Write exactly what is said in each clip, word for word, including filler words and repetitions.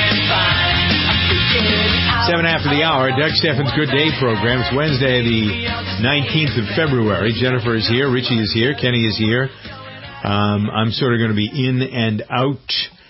Seven after the hour, Doug Steffens' Good Day program. It's Wednesday, the nineteenth of February. Jennifer is here, Richie is here, Kenny is here. Um, I'm sort of going to be in and out.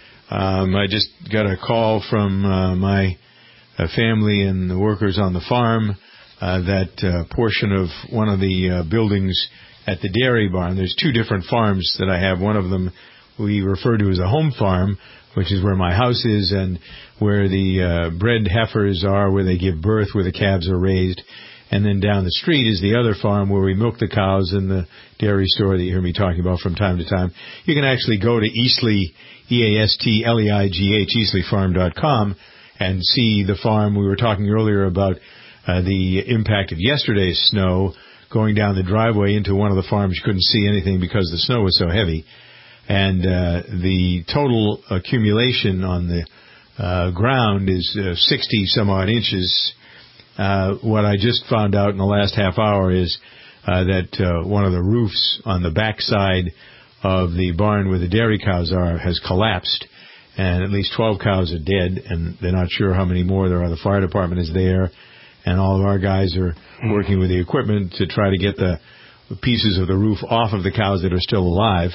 Um, I just got a call from uh, my uh, family and the workers on the farm uh, that uh, portion of one of the uh, buildings at the dairy barn. There's two different farms that I have. One of them we refer to as a home farm, which is where my house is and where the uh, bred heifers are, where they give birth, where the calves are raised. And then down the street is the other farm where we milk the cows in the dairy store that you hear me talking about from time to time. You can actually go to Eastleigh, E A S T L E I G H, eastleigh farm dot com, and see the farm. We were talking earlier about uh, the impact of yesterday's snow going down the driveway into one of the farms. You couldn't see anything because the snow was so heavy. And uh, the total accumulation on the uh, ground is uh, sixty some odd inches. Uh, what I just found out in the last half hour is uh, that uh, one of the roofs on the back side of the barn where the dairy cows are has collapsed, and at least twelve cows are dead, and they're not sure how many more there are. The fire department is there, and all of our guys are working with the equipment to try to get the pieces of the roof off of the cows that are still alive.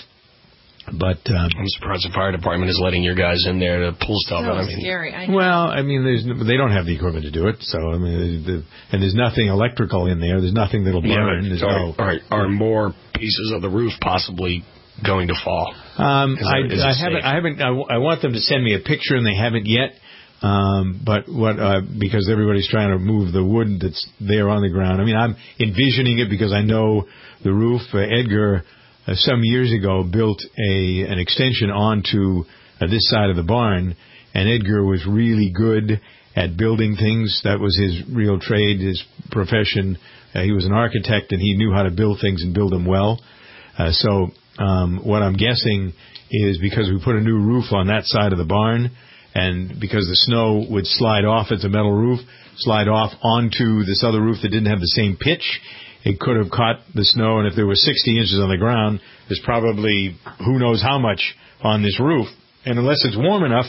But um, I'm surprised the fire department is letting your guys in there to pull stuff. So I mean, scary. I know. Well, I mean, there's they don't have the equipment to do it. So I mean, the, and there's nothing electrical in there. There's nothing that'll burn. Yeah, are, no, are, are more pieces of the roof possibly going to fall? Um, is I, it, is I it haven't. safe? I haven't. I, w- I want them to send me a picture, and they haven't yet. Um, but what? Uh, because everybody's trying to move the wood that's there on the ground. I mean, I'm envisioning it because I know the roof. Uh, Edgar. Uh, some years ago, built a an extension onto uh, this side of the barn, and Edgar was really good at building things. That was his real trade, his profession. Uh, he was an architect, and he knew how to build things and build them well. Uh, so um, what I'm guessing is because we put a new roof on that side of the barn, and because the snow would slide off, it's a metal roof, slide off onto this other roof that didn't have the same pitch, it could have caught the snow, and if there was sixty inches on the ground, there's probably who knows how much on this roof. And unless it's warm enough,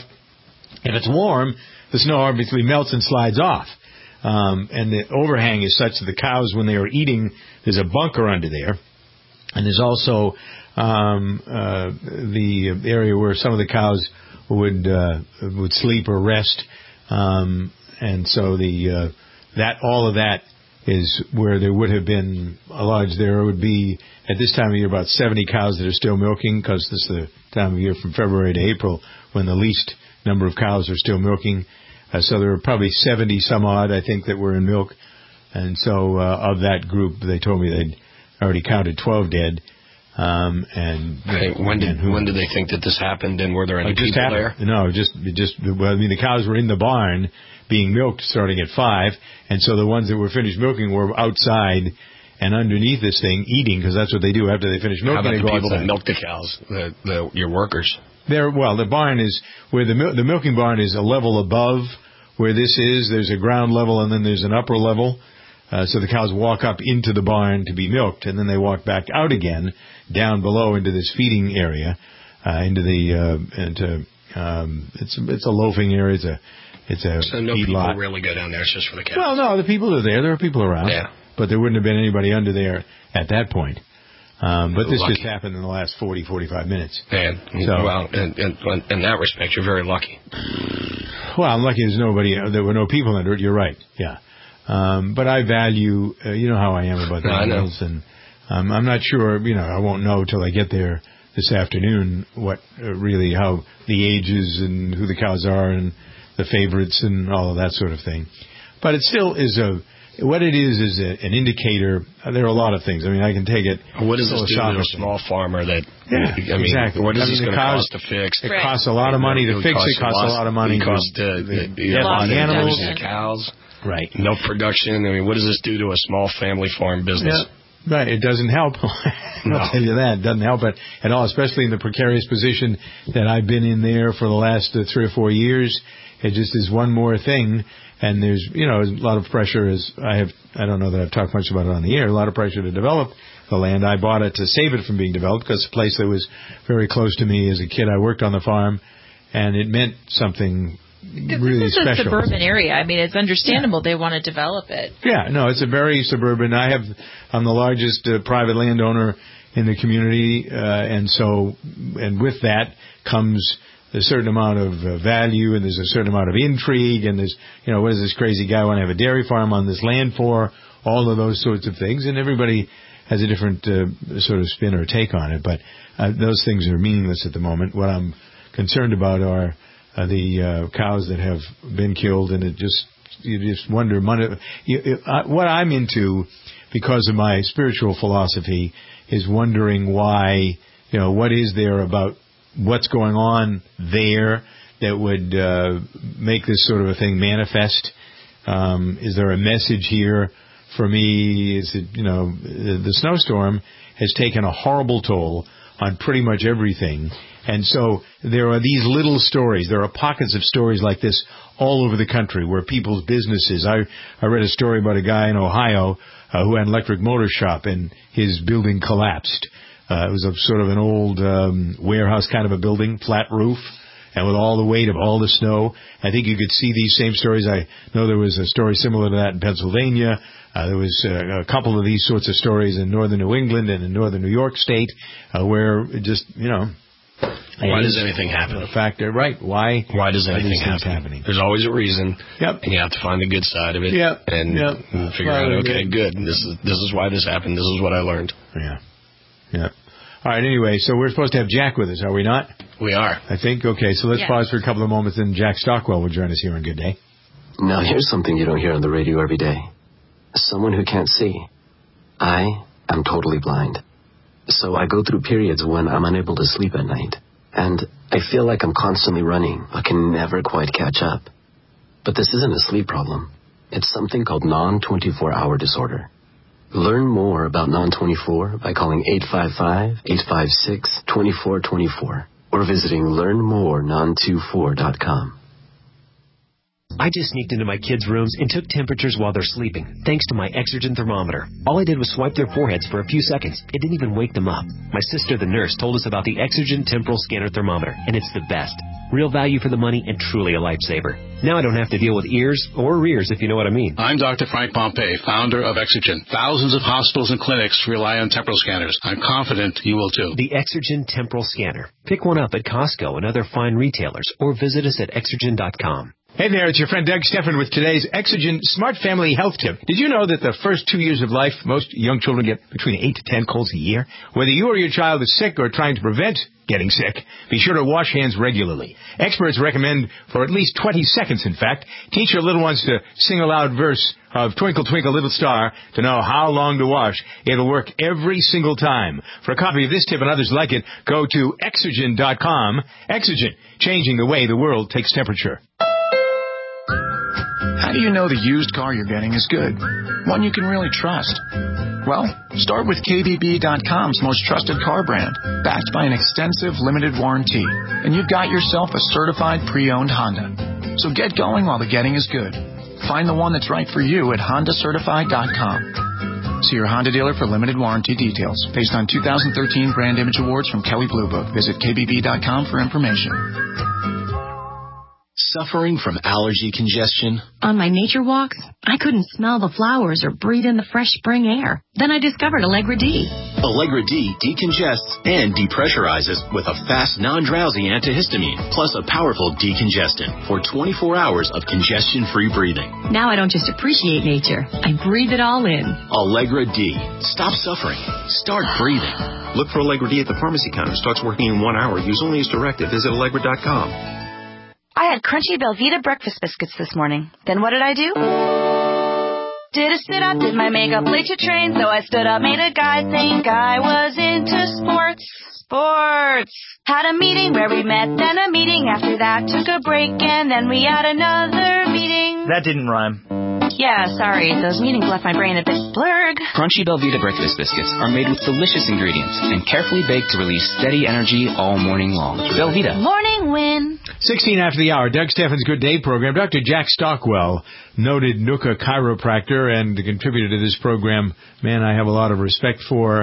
if it's warm, the snow obviously melts and slides off. Um, and the overhang is such that the cows, when they are eating, there's a bunker under there. And there's also um, uh, the area where some of the cows would uh, would sleep or rest. Um, and so the uh, that all of that is where there would have been a large, there would be, at this time of year, about seventy cows that are still milking, because this is the time of year from February to April when the least number of cows are still milking. Uh, so there were probably seventy some odd, I think, that were in milk. And so uh, of that group, they told me they'd already counted twelve dead. Um, and hey, when did and who, when did they think that this happened, and were there any it just people happened. there? No, just it just well, I mean, the cows were in the barn being milked starting at five, and so the ones that were finished milking were outside and underneath this thing eating, because that's what they do after they finish milking. How about they the go people outside. that milk the cows, the, the, your workers? There, well, the barn is where the mil- the milking barn is a level above where this is. There's a ground level and then there's an upper level. Uh, so the cows walk up into the barn to be milked, and then they walk back out again down below into this feeding area, uh, into the uh, into um, it's it's a loafing area. It's a it's a so no feed people lot. really go down there. It's just for the cows. Well, no, the people are there. There are people around. Yeah. But there wouldn't have been anybody under there at that point. Um, but this Lucky. just happened in the last forty, forty-five minutes. And, So- well, in, in, in that respect, you're very lucky. Well, I'm lucky there's nobody, there were no people under it. You're right. Yeah. Um, but I value, uh, you know how I am about No, I know. animals, and um, I'm not sure, you know, I won't know till I get there this afternoon what uh, really, how the ages and who the cows are and the favorites and all of that sort of thing. But it still is a, what it is is a, an indicator. Uh, there are a lot of things. I mean, I can take it. What does this do to a philosophically. small farmer that, Yeah, I mean, exactly. what is I mean, this the going to cows- cost to fix? It costs a lot of money to would fix cost it. Costs a lot of money It costs to to, the, the, yeah, Loss the of animals. production. the cows. Right. Milk production. I mean, what does this do to a small family farm business? Yeah. Right. It doesn't help. No. I'll tell you that. It doesn't help it at all, especially in the precarious position that I've been in there for the last uh, three or four years. It just is one more thing. And there's, you know, a lot of pressure. As I have, I don't know that I've talked much about it on the air, a lot of pressure to develop the land. I bought it to save it from being developed because it's a place that was very close to me as a kid. I worked on the farm, and it meant something really this is special. a suburban area. I mean, it's understandable yeah. they want to develop it. Yeah, no, it's a very suburban. I have, I'm the largest uh, private landowner in the community, uh, and so, and with that comes a certain amount of uh, value, and there's a certain amount of intrigue, and there's, you know, what does this crazy guy want to have a dairy farm on this land for? All of those sorts of things, and everybody has a different uh, sort of spin or take on it, but uh, those things are meaningless at the moment. What I'm concerned about are uh, the uh, cows that have been killed, and it just, you just wonder, money, you, uh, what I'm into, because of my spiritual philosophy, is wondering why, you know, what is there about what's going on there that would uh, make this sort of a thing manifest? Um, is there a message here? For me, is it, you know, the snowstorm has taken a horrible toll on pretty much everything. And so there are these little stories. There are pockets of stories like this all over the country where people's businesses. I, I read a story about a guy in Ohio uh, who had an electric motor shop and his building collapsed. Uh, it was a sort of an old um, warehouse kind of a building, flat roof. And with all the weight of all the snow, I think you could see these same stories. I know there was a story similar to that in Pennsylvania. Uh, there was uh, a couple of these sorts of stories in northern New England and in northern New York State, uh, where it just, you know. Why does anything happen? A factor, right? Why? Why does anything happen? Happening? There's always a reason. Yep. And you have to find the good side of it. Yep. And, yep. and figure Probably out, okay, good. This is this is why this happened. This is what I learned. Yeah. Yeah. All right, anyway, so we're supposed to have Jack with us, are we not? We are. I think. Okay, so let's yes. pause for a couple of moments, and Jack Stockwell will join us here on Good Day. Now, here's something you don't hear on the radio every day. Someone who can't see. I am totally blind. So I go through periods when I'm unable to sleep at night. And I feel like I'm constantly running, but can never quite catch up. But this isn't a sleep problem. It's something called non twenty-four hour disorder. Learn more about non twenty-four by calling eight five five, eight five six, two four two four or visiting learn more non twenty-four dot com. I just sneaked into my kids' rooms and took temperatures while they're sleeping, thanks to my Exergen thermometer. All I did was swipe their foreheads for a few seconds. It didn't even wake them up. My sister, the nurse, told us about the Exergen Temporal Scanner Thermometer, and it's the best. Real value for the money and truly a lifesaver. Now I don't have to deal with ears or rears, if you know what I mean. I'm Doctor Frank Pompey, founder of Exergen. Thousands of hospitals and clinics rely on temporal scanners. I'm confident you will too. The Exergen Temporal Scanner. Pick one up at Costco and other fine retailers, or visit us at exergen dot com. Hey there, it's your friend Doug Steffen with today's Exergen Smart Family Health Tip. Did you know that the first two years of life, most young children get between eight to ten colds a year? Whether you or your child is sick or trying to prevent getting sick, be sure to wash hands regularly. Experts recommend for at least twenty seconds, in fact. Teach your little ones to sing a loud verse of Twinkle, Twinkle, Little Star to know how long to wash. It'll work every single time. For a copy of this tip and others like it, go to exergen dot com. Exergen, changing the way the world takes temperature. How do you know the used car you're getting is good? One you can really trust? Well, start with K B B dot com's most trusted car brand, backed by an extensive limited warranty, and you've got yourself a certified pre-owned Honda. So get going while the getting is good. Find the one that's right for you at honda certified dot com. See your Honda dealer for limited warranty details. Based on two thousand thirteen Brand Image Awards from Kelley Blue Book. Visit K B B dot com for information. Suffering from allergy congestion? On my nature walks, I couldn't smell the flowers or breathe in the fresh spring air. Then I discovered Allegra D. Allegra D decongests and depressurizes with a fast, non-drowsy antihistamine, plus a powerful decongestant for twenty-four hours of congestion-free breathing. Now I don't just appreciate nature, I breathe it all in. Allegra D. Stop suffering. Start breathing. Look for Allegra D at the pharmacy counter. Starts working in one hour. Use only as directed. Visit allegra dot com. I had crunchy Belvita breakfast biscuits this morning. Then what did I do? Did a sit-up, did my makeup late to train, so I stood up, made a guy think I was into sports. Sports. Had a meeting where we met, then a meeting after that, took a break, and then we had another meeting. That didn't rhyme. Yeah, sorry. Those meetings left my brain a bit blurred. Crunchy Belvita breakfast biscuits are made with delicious ingredients and carefully baked to release steady energy all morning long. Belvita. Morning win. sixteen after the hour, Doug Steffen's Good Day program. Doctor Jack Stockwell, noted Nooka chiropractor and the contributor to this program, man I have a lot of respect for.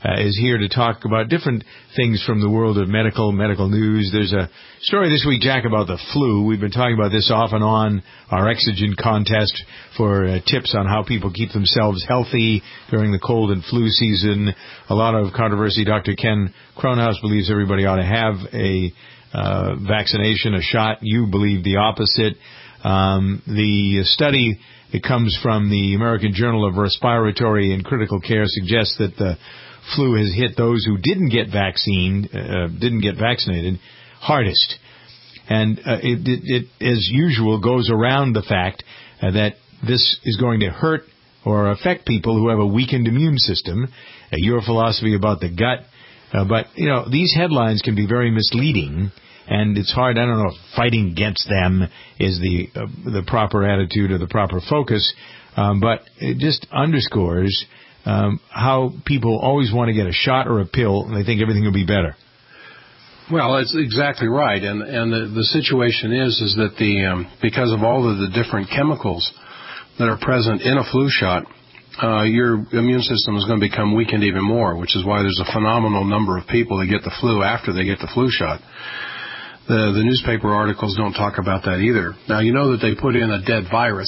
uh, is here to talk about different things from the world of medical, medical news. There's a story this week, Jack, about the flu. We've been talking about this off and on, our Exogen contest for uh, tips on how people keep themselves healthy during the cold and flu season. A lot of controversy. Doctor Ken Cronhaus believes everybody ought to have a uh, vaccination, a shot. You believe the opposite. Um, the study that comes from the American Journal of Respiratory and Critical Care suggests that the flu has hit those who didn't get vaccine, uh, didn't get vaccinated hardest. And uh, it, it, it, as usual, goes around the fact uh, that this is going to hurt or affect people who have a weakened immune system. Uh, your philosophy about the gut. Uh, but, you know, these headlines can be very misleading. And it's hard, I don't know if fighting against them is the uh, the proper attitude or the proper focus, um, but it just underscores um, how people always want to get a shot or a pill, and they think everything will be better. Well, that's exactly right, and and the, the situation is is that the um, because of all of the different chemicals that are present in a flu shot, uh, your immune system is going to become weakened even more, which is why there's a phenomenal number of people that get the flu after they get the flu shot. The, the newspaper articles don't talk about that either. Now, you know that they put in a dead virus.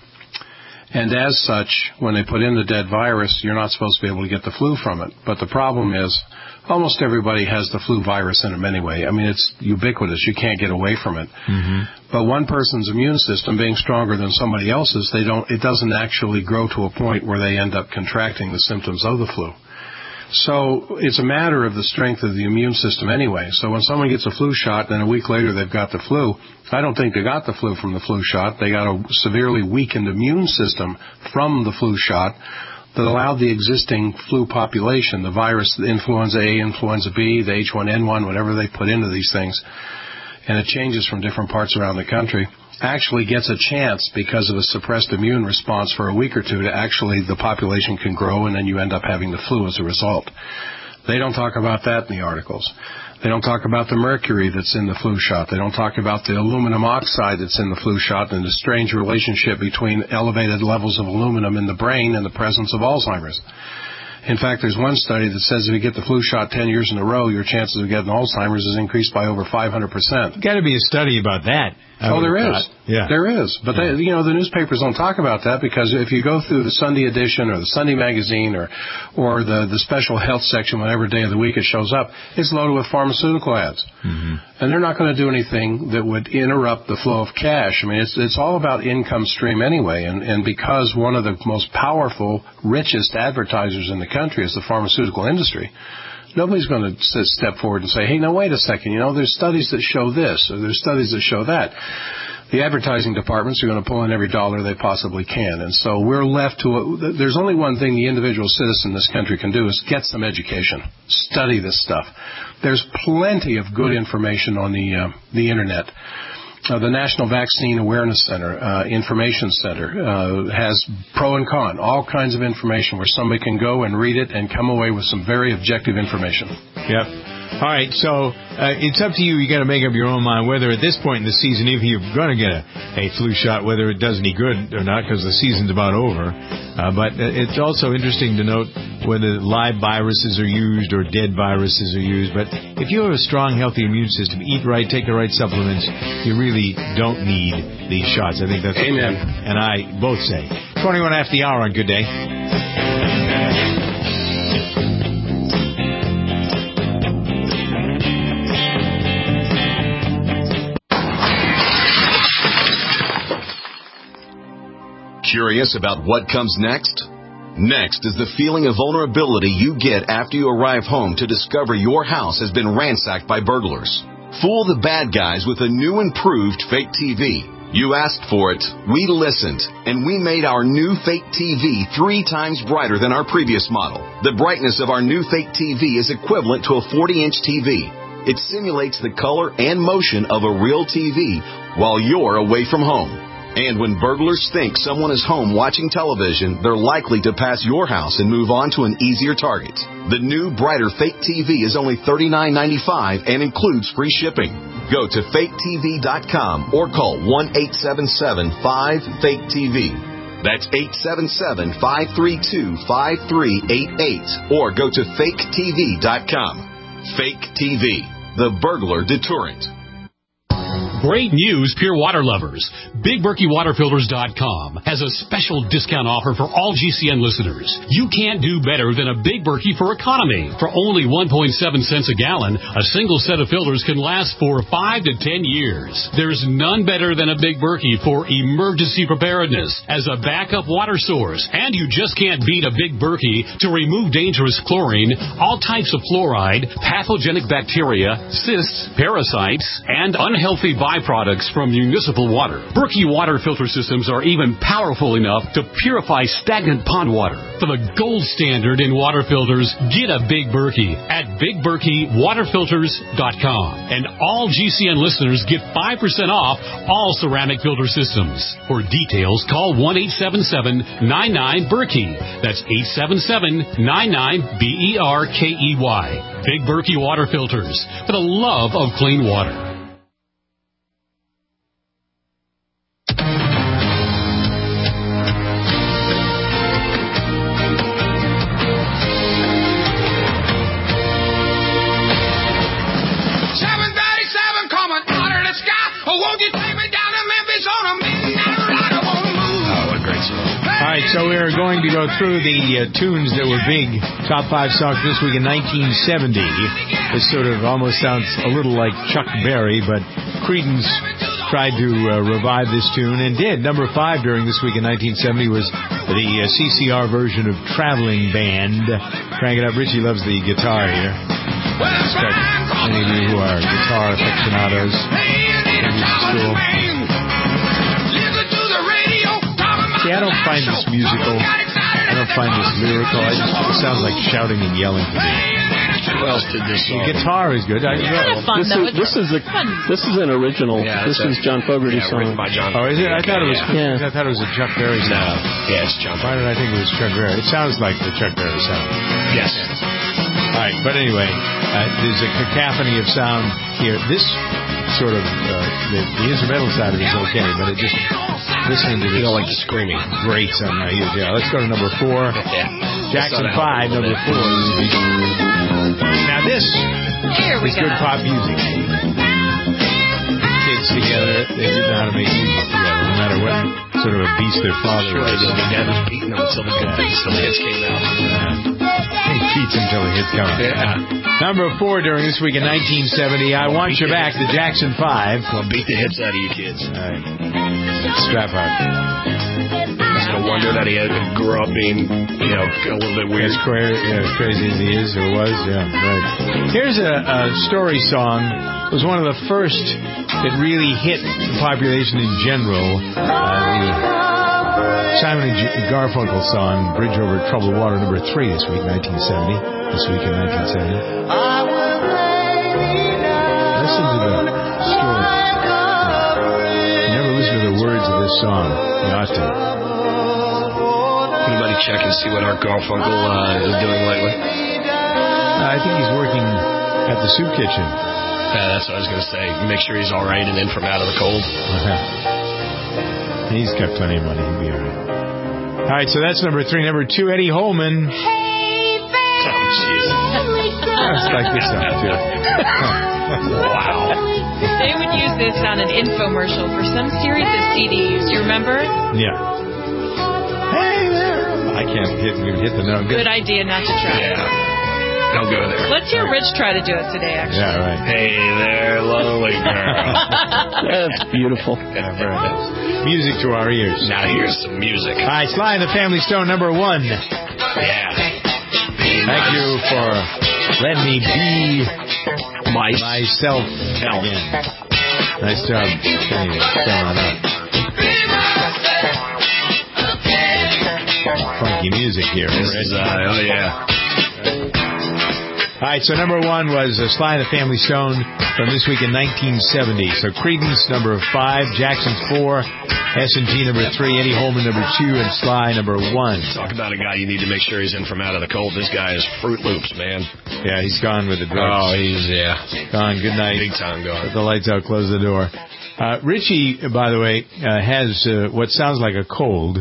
And as such, when they put in the dead virus, you're not supposed to be able to get the flu from it. But the problem is, almost everybody has the flu virus in them anyway. I mean, it's ubiquitous. You can't get away from it. Mm-hmm. But one person's immune system being stronger than somebody else's, they don't, it doesn't actually grow to a point where they end up contracting the symptoms of the flu. So it's a matter of the strength of the immune system anyway. So when someone gets a flu shot, then a week later they've got the flu, I don't think they got the flu from the flu shot. They got a severely weakened immune system from the flu shot that allowed the existing flu population, the virus, the influenza A, influenza B, the H one N one, whatever they put into these things, and it changes from different parts around the country, actually gets a chance because of a suppressed immune response for a week or two to actually the population can grow, and then you end up having the flu as a result. They don't talk about that in the articles. They don't talk about the mercury that's in the flu shot. They don't talk about the aluminum oxide that's in the flu shot and the strange relationship between elevated levels of aluminum in the brain and the presence of Alzheimer's. In fact, there's one study that says if you get the flu shot ten years in a row, your chances of getting Alzheimer's is increased by over five hundred percent. Got to be a study about that. I oh, there is. Thought. Yeah. There is. But, yeah. they, you know, the newspapers don't talk about that because if you go through the Sunday edition or the Sunday magazine or or the, the special health section, whatever day of the week it shows up, it's loaded with pharmaceutical ads. Mm-hmm. And they're not going to do anything that would interrupt the flow of cash. I mean, it's it's all about income stream anyway. And, and because one of the most powerful, richest advertisers in the country is the pharmaceutical industry, nobody's going to step forward and say, hey, now, wait a second, you know, there's studies that show this, or there's studies that show that. The advertising departments are going to pull in every dollar they possibly can. And so we're left to, a, there's only one thing the individual citizen in this country can do is get some education, study this stuff. There's plenty of good information on the, uh, the Internet. Uh, the National Vaccine Awareness Center, uh, Information Center, uh, has pro and con, all kinds of information where somebody can go and read it and come away with some very objective information. Yep. All right, so uh, it's up to you. You got to make up your own mind whether at this point in the season, if you're going to get a, a flu shot, whether it does any good or not, because the season's about over. Uh, but it's also interesting to note whether live viruses are used or dead viruses are used. But if you have a strong, healthy immune system, eat right, take the right supplements, you really don't need these shots. I think that's Amen. What you and I both say. twenty-one after the hour on Good Day. Curious about what comes next? Next is the feeling of vulnerability you get after you arrive home to discover your house has been ransacked by burglars. Fool the bad guys with a new improved fake T V. You asked for it, we listened, and we made our new fake T V three times brighter than our previous model. The brightness of our new fake T V is equivalent to a forty-inch T V. It simulates the color and motion of a real T V while you're away from home. And when burglars think someone is home watching television, they're likely to pass your house and move on to an easier target. The new, brighter fake T V is only thirty-nine ninety-five and includes free shipping. Go to fake T V dot com or call one eight seven seven five fake T V. That's eight seven seven, five three two, five three eight eight. Or go to fake T V dot com. Fake T V, the burglar deterrent. Great news, Pure Water lovers. Big Berkey Water Filters dot com has a special discount offer for all G C N listeners. You can't do better than a Big Berkey for economy. For only one point seven cents a gallon, a single set of filters can last for five to ten years. There's none better than a Big Berkey for emergency preparedness as a backup water source. And you just can't beat a Big Berkey to remove dangerous chlorine, all types of fluoride, pathogenic bacteria, cysts, parasites, and unhealthy byproducts from municipal water. Berkey water filter systems are even powerful enough to purify stagnant pond water. For the gold standard in water filters, get a Big Berkey at Big Berkey Water Filters dot com. And all G C N listeners get five percent off all ceramic filter systems. For details, call one eight seven seven, nine nine, Berkey. That's eight seven seven, nine nine, B E R K E Y. Big Berkey Water Filters, for the love of clean water. So we're going to go through the uh, tunes that were big, top five songs this week in nineteen seventy. This sort of almost sounds a little like Chuck Berry, but Creedence tried to uh, revive this tune and did. Number five during this week in nineteen seventy was the uh, C C R version of Traveling Band. Crank it up. Richie loves the guitar here. I expect many of you who are guitar aficionados in school. See, I don't find this musical. I don't find this lyrical. I just, it sounds like shouting and yelling to me. Who else did this song? The guitar is good. I, yeah, fun, this, though. is, this is a this is an original. Yeah, this is John Fogerty's yeah, song. By John oh, is it? I thought it was. Yeah. I thought it was a Chuck Berry song. No. Yeah, it's John. Why did I think it was Chuck Berry? It sounds like the Chuck Berry sound. Yes. All right, but anyway, uh, there's a cacophony of sound here. This sort of uh, the, the instrumental side of it is okay, but it just listening to this, you don't like the screaming. Great sound right here. Yeah, let's go to number four. Yeah. Jackson Five, number bit. four. Now this here we is go. good pop music. Kids together, they didn't know how to make music together, no matter what sort of a beast their father sure, was. The dad was beating them until the, until the hits came out. He beats until the hits come out. Yeah. Number four during this week in nineteen seventy, I Want You Back, the Jackson Five. Well, beat the hits out of you kids. All right. Strap out. It's no wonder that he had to grow up being, you know, a little bit weird. As, cra- yeah, as crazy as he is or was, yeah, right. Here's a, a story song. It was one of the first that really hit the population in general. Uh, the Simon and Garfunkel song, Bridge Over Troubled Water, number three this week, nineteen seventy. This week in nineteen seventy. Listen to the story. You never listen to the words of this song. You ought to. Anybody check and see what Art Garfunkel uh, is doing lately? Uh, I think he's working at the soup kitchen. Yeah, that's what I was going to say. Make sure he's all right and in from out of the cold. Uh-huh. He's got plenty of money. He'll be all right. All right, so that's number three. Number two, Eddie Holman. Hey, baby. Oh, jeez. It's like this song, too. Wow. They would use this on an infomercial for some series of C Ds. You remember? Yeah. Hey there. I can't hit, hit the note. Good idea not to try. Yeah. Don't go there. Let's hear Rich try to do it today, actually. Yeah, right. Hey there, lonely girl. That's beautiful. Yeah, very nice. Music to our ears. Now here's some music. All right, Sly and the Family Stone, number one. Yeah. Thank you for letting me be My myself self. again. Nice job. Anyway, showing it up. Funky music here. This is, uh, oh, yeah. All right, so number one was uh, Sly and the Family Stone from this week in nineteen seventy. So Creedence, number five, Jackson, four, S and T, number three, Eddie Holman, number two, and Sly, number one. Talk about a guy you need to make sure he's in from out of the cold. This guy is Fruit Loops, man. Yeah, he's gone with the drugs. Oh, he's, yeah. Gone. Good night. Big time gone. Put the lights out, close the door. Uh, Richie, by the way, uh, has uh, what sounds like a cold.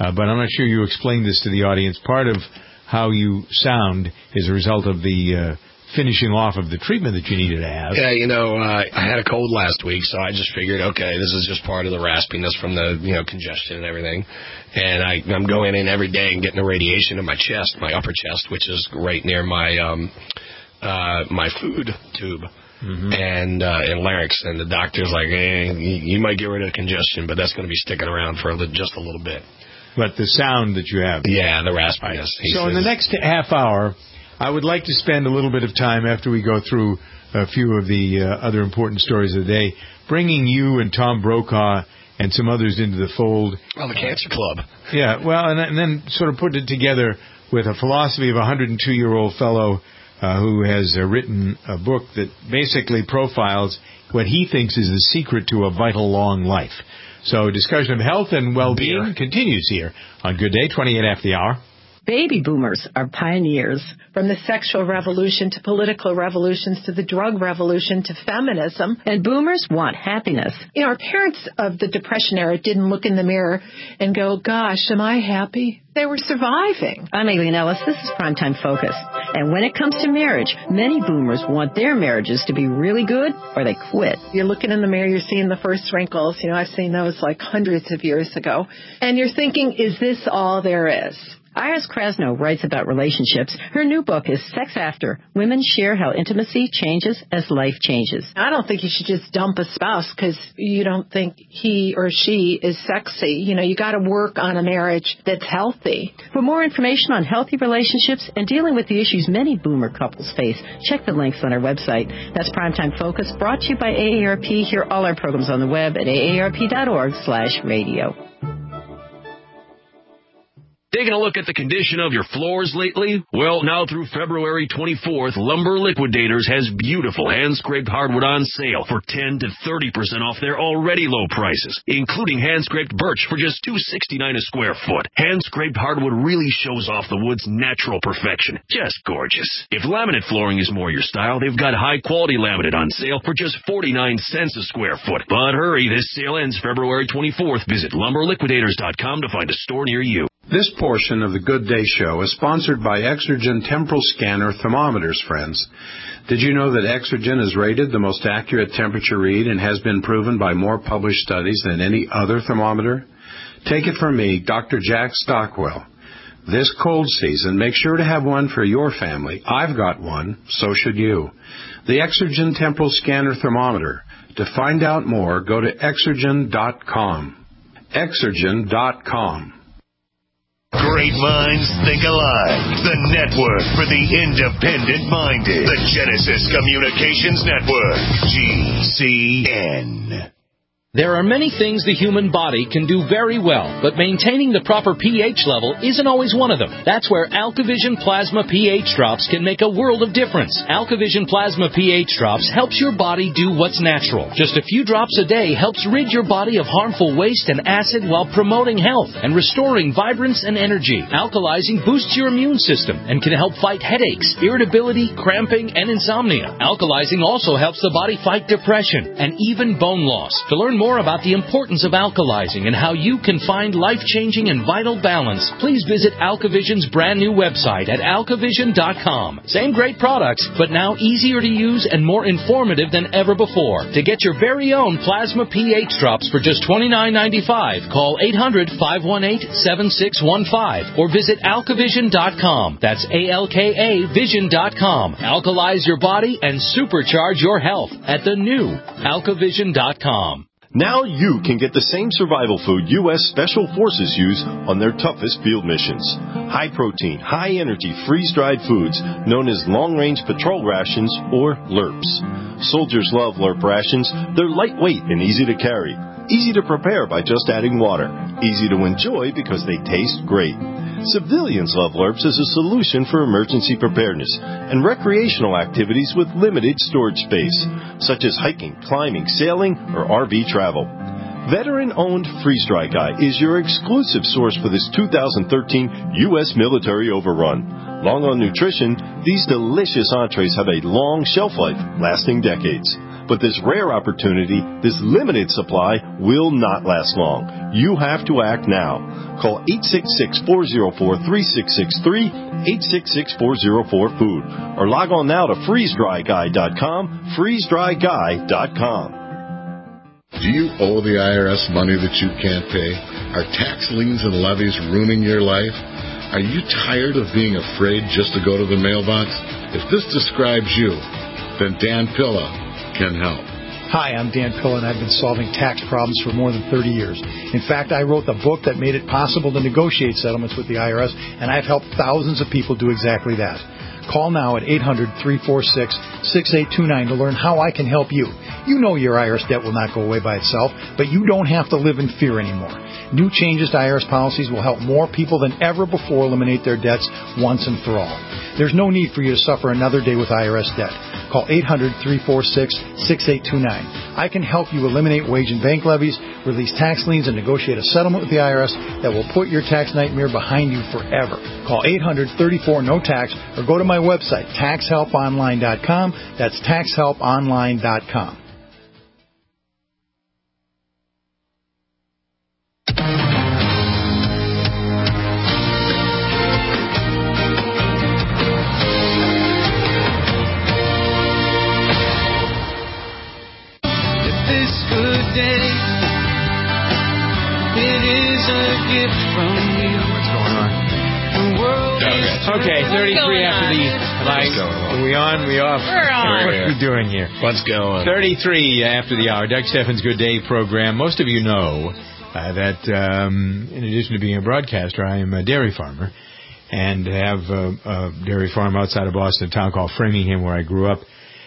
uh, but I'm not sure you explained this to the audience. Part of how you sound is a result of the uh, finishing off of the treatment that you needed to have. Yeah, you know, uh, I had a cold last week, so I just figured, okay, this is just part of the raspiness from the, you know, congestion and everything. And I, I'm going in every day and getting the radiation in my chest, my upper chest, which is right near my um, uh, my food tube. Mm-hmm. And uh, and larynx, and the doctor's like, eh, you, you might get rid of the congestion, but that's going to be sticking around for a li- just a little bit. But the sound that you have. Yeah, the raspiness. So in the next half hour, I would like to spend a little bit of time after we go through a few of the uh, other important stories of the day, bringing you and Tom Brokaw and some others into the fold. Oh, the Cancer Club. Yeah, well, and, and then sort of put it together with a philosophy of a one hundred two year old fellow Uh, who has uh, written a book that basically profiles what he thinks is the secret to a vital long life. So discussion of health and well-being Beer. continues here on Good Day, twenty-eight after the hour. Baby boomers are pioneers. From the sexual revolution to political revolutions to the drug revolution to feminism. And boomers want happiness. You know, our parents of the Depression era didn't look in the mirror and go, gosh, am I happy? They were surviving. I'm Aileen Ellis. This is Primetime Focus. And when it comes to marriage, many boomers want their marriages to be really good or they quit. You're looking in the mirror, you're seeing the first wrinkles. You know, I've seen those like hundreds of years ago. And you're thinking, is this all there is? Iris Krasno writes about relationships. Her new book is Sex After. Women share how intimacy changes as life changes. I don't think you should just dump a spouse because you don't think he or she is sexy. You know, you got to work on a marriage that's healthy. For more information on healthy relationships and dealing with the issues many boomer couples face, check the links on our website. That's Primetime Focus, brought to you by A A R P. Hear all our programs on the web at A A R P dot org slash radio. Taking a look at the condition of your floors lately? Well, now through February twenty-fourth, Lumber Liquidators has beautiful hand-scraped hardwood on sale for ten to thirty percent off their already low prices, including hand-scraped birch for just two dollars and sixty-nine cents a square foot. Hand-scraped hardwood really shows off the wood's natural perfection. Just gorgeous. If laminate flooring is more your style, they've got high-quality laminate on sale for just forty-nine cents a square foot. But hurry, this sale ends February twenty-fourth. Visit lumber liquidators dot com to find a store near you. This portion of the Good Day Show is sponsored by Exergen Temporal Scanner Thermometers, friends. Did you know that Exergen is rated the most accurate temperature read and has been proven by more published studies than any other thermometer? Take it from me, Doctor Jack Stockwell. This cold season, make sure to have one for your family. I've got one, so should you. The Exergen Temporal Scanner Thermometer. To find out more, go to exergen dot com. exergen dot com. Great minds think alike. The network for the independent-minded. The Genesis Communications Network. G C N. There are many things the human body can do very well, but maintaining the proper pH level isn't always one of them. That's where AlkaVision Plasma pH Drops can make a world of difference. AlkaVision Plasma pH Drops helps your body do what's natural. Just a few drops a day helps rid your body of harmful waste and acid while promoting health and restoring vibrance and energy. Alkalizing boosts your immune system and can help fight headaches, irritability, cramping, and insomnia. Alkalizing also helps the body fight depression and even bone loss. To learn more more about the importance of alkalizing and how you can find life-changing and vital balance, please visit AlkaVision's brand new website at alkavision dot com. Same great products, but now easier to use and more informative than ever before. To get your very own Plasma pH Drops for just twenty-nine ninety-five, call eight hundred, five one eight, seven six one five or visit alkavision dot com. That's A L K A vision dot com. Alkalize your body and supercharge your health at the new alkavision dot com. Now you can get the same survival food U S Special Forces use on their toughest field missions. High-protein, high-energy, freeze-dried foods known as long-range patrol rations, or L R Ps. Soldiers love L R P rations. They're lightweight and easy to carry. Easy to prepare by just adding water. Easy to enjoy because they taste great. Civilians love L R Ps as a solution for emergency preparedness and recreational activities with limited storage space, such as hiking, climbing, sailing, or R V travel. Veteran-owned Freeze Dry Guy is your exclusive source for this two thousand thirteen U S military overrun. Long on nutrition, these delicious entrees have a long shelf life, lasting decades. But this rare opportunity, this limited supply, will not last long. You have to act now. Call eight six six, four zero four, three six six three, eight six six, four zero four, food, or log on now to freeze dry guy dot com, freeze dry guy dot com. Do you owe the I R S money that you can't pay? Are tax liens and levies ruining your life? Are you tired of being afraid just to go to the mailbox? If this describes you, then Dan Pilla can help. Hi, I'm Dan Pilla, and I've been solving tax problems for more than thirty years. In fact, I wrote the book that made it possible to negotiate settlements with the I R S, and I've helped thousands of people do exactly that. Call now at eight hundred, three four six, six eight two nine to learn how I can help you. You know your I R S debt will not go away by itself, but you don't have to live in fear anymore. New changes to I R S policies will help more people than ever before eliminate their debts once and for all. There's no need for you to suffer another day with I R S debt. Call eight hundred, three four six, six eight two nine. I can help you eliminate wage and bank levies, release tax liens, and negotiate a settlement with the I R S that will put your tax nightmare behind you forever. Call eight hundred, thirty-four, no tax or go to my website, tax help online dot com. That's tax help online dot com. Okay, thirty-three after the light. Are we on? We off? We're on. What are we doing here? What's going? thirty-three after the hour. Doug Steffens' Good Day program. Most of you know uh, that um, in addition to being a broadcaster, I am a dairy farmer and have a, a dairy farm outside of Boston, a town called Framingham, where I grew up,